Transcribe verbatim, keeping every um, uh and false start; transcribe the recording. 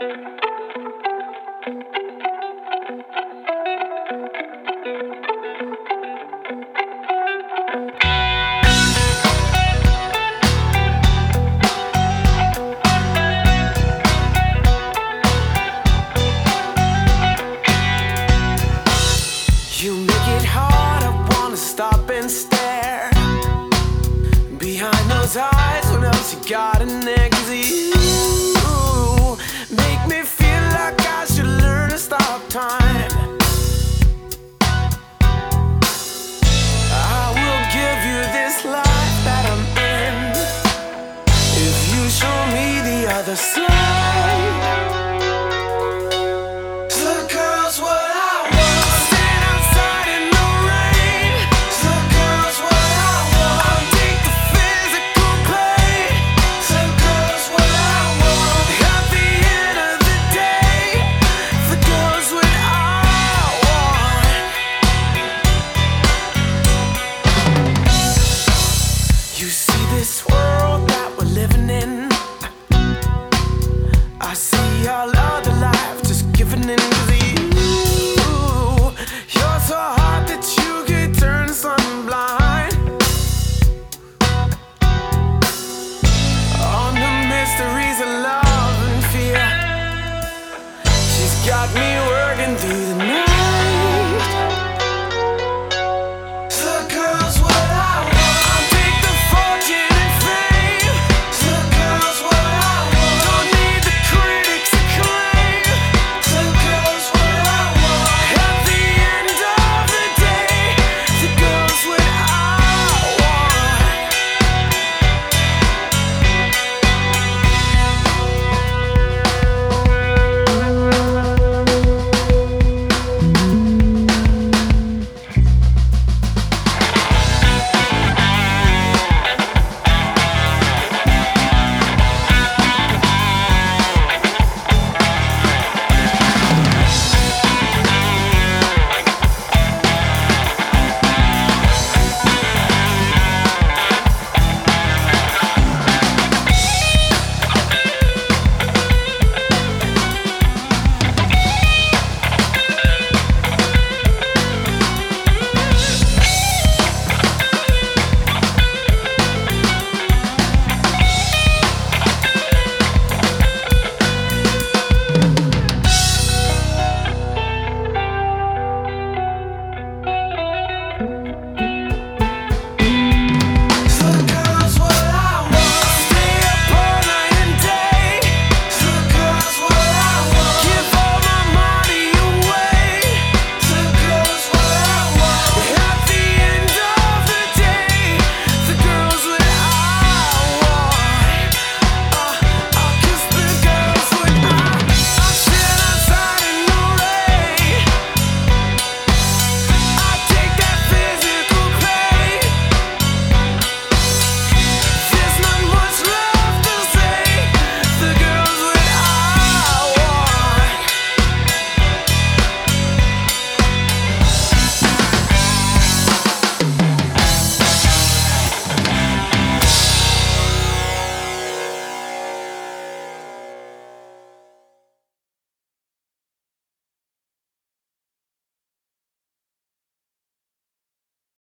You make it hard, I wanna stop and stare behind those eyes. What else you got in there? 'Cause you make me feel like I should learn to stop time. I will give you this life that I'm in if you show me the other side.